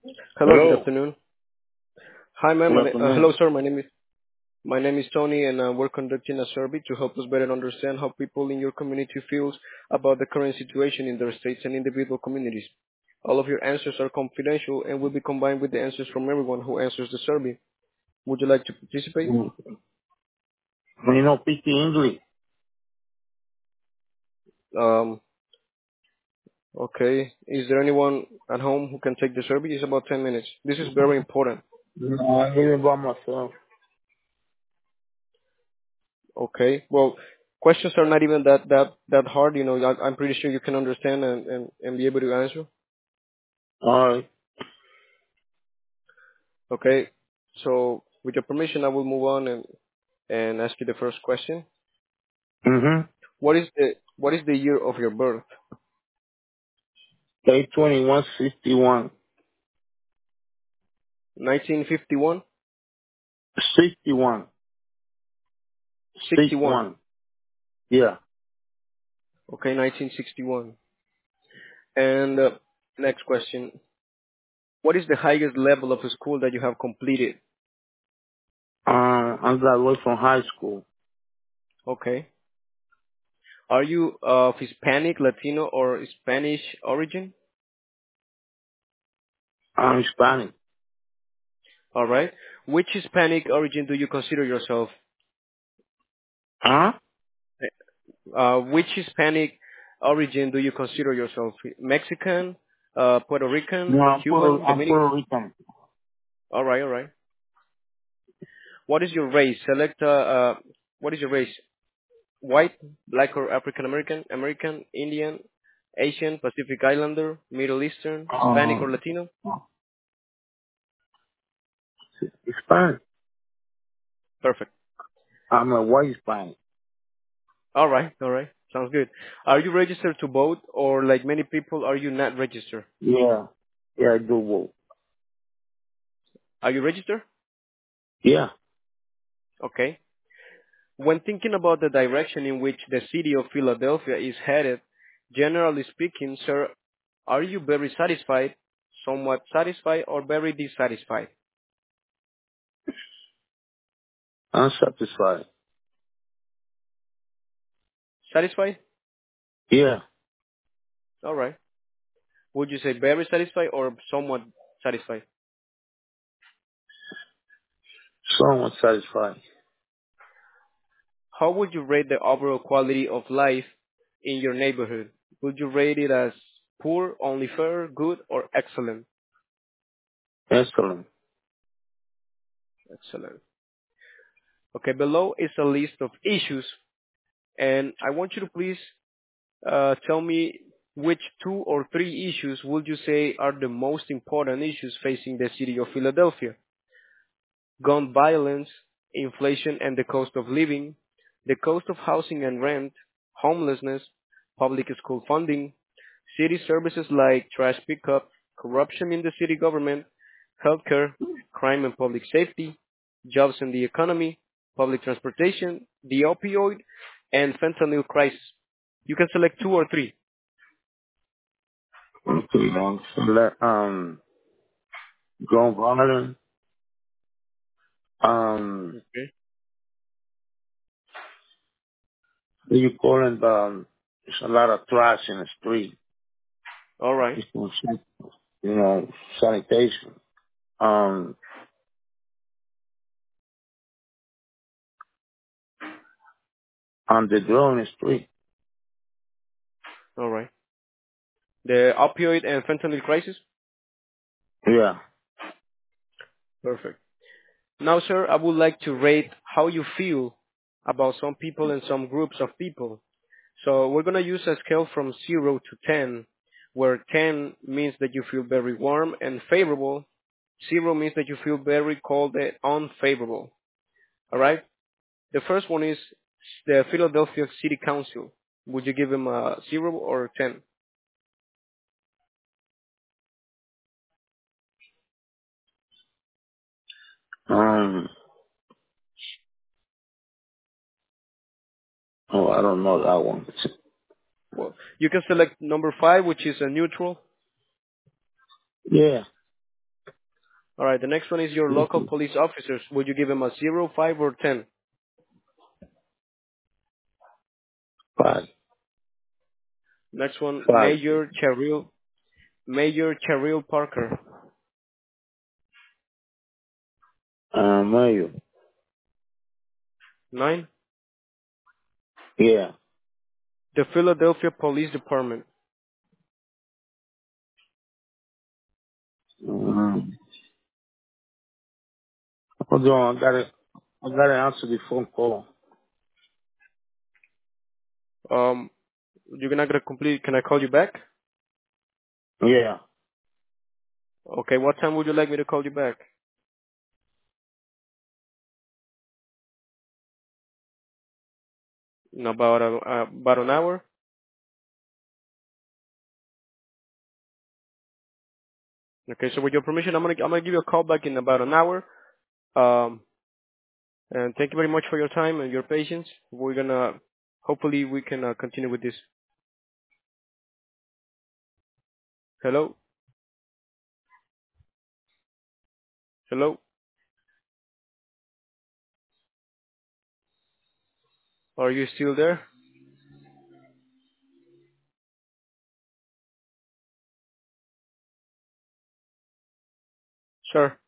Hello, good Hello. afternoon. Hi, ma'am. Good afternoon. Hello, sir. My name is Tony, and we're conducting a survey to help us better understand how people in your community feels about the current situation in their states and individual communities. All of your answers are confidential and will be combined with the answers from everyone who answers the survey. Would you like to participate? Mm. Speak English. Um, okay. Is there anyone at home who can take the survey? It's about 10 minutes. This is very important. No, I live by myself. Okay. Well, questions are not even that hard. I'm pretty sure you can understand and be able to answer. All right. Okay. So with your permission, I will move on and ask you the first question. Mm-hmm. What is the year of your birth? 82161. 1951? 61. 61. 61. Yeah. Okay, 1961. And next question. What is the highest level of school that you have completed? I graduated from high school. Okay. Are you of Hispanic, Latino, or Spanish origin? I'm Hispanic. All right. Which Hispanic origin do you consider yourself? Huh? Which Hispanic origin do you consider yourself? Mexican, Puerto No, Rican, I'm Cuban, Dominican? Puerto Rican. All right, all right. What is your race? What is your race? White, black or African American, American, Indian, Asian, Pacific Islander, Middle Eastern, Hispanic or Um, Latino? Hispanic. Perfect. I'm a white Hispanic. All right, all right. Sounds good. Are you registered to vote or like many people, are you not registered? Yeah. Yeah, I do vote. Are you registered? Yeah. Okay. When thinking about the direction in which the city of Philadelphia is headed, generally speaking, sir, are you very satisfied, somewhat satisfied, or very dissatisfied? I'm satisfied. Satisfied? Yeah. All right. Would you say very satisfied or somewhat satisfied? Somewhat satisfied. How would you rate the overall quality of life in your neighborhood? Would you rate it as poor, only fair, good, or excellent? Excellent. Excellent. Okay, below is a list of issues, and I want you to please tell me which two or three issues would you say are the most important issues facing the city of Philadelphia? Gun violence, inflation and the cost of living, the cost of housing and rent, homelessness, public school funding, city services like trash pickup, corruption in the city government, healthcare, crime and public safety, jobs in the economy, public transportation, the opioid and fentanyl crisis. You can select two or three. Okay, now, gun violence, Okay. what you call it, there's a lot of trash in the street. All right. It's no sanitation. Um, on the drone in the street. All right. The opioid and fentanyl crisis? Yeah. Perfect. Now, sir, I would like to rate how you feel about some people and some groups of people. So we're going to use a scale from 0 to 10, where 10 means that you feel very warm and favorable. 0 means that you feel very cold and unfavorable. All right? The first one is the Philadelphia City Council. Would you give them a 0 or 10? Um, oh, I don't know that one. Well, you can select number 5, which is a neutral. Yeah. All right. The next one is your Yes, local please. police officers. Would you give them a 0, 5, or 10? 5. Next one, 5. Major Charil Parker. Mayo. 9. Yeah. The Philadelphia Police Department. Um, Hold on, I gotta answer the phone call. You're not gonna complete. Can I call you back? Yeah. Okay. What time would you like me to call you back? In about an hour. Okay. So with your permission, I'm gonna give you a call back in about an hour. Um, and thank you very much for your time and your patience. We're gonna hopefully we can continue with this. Hello. Hello. Are you still there? Sure.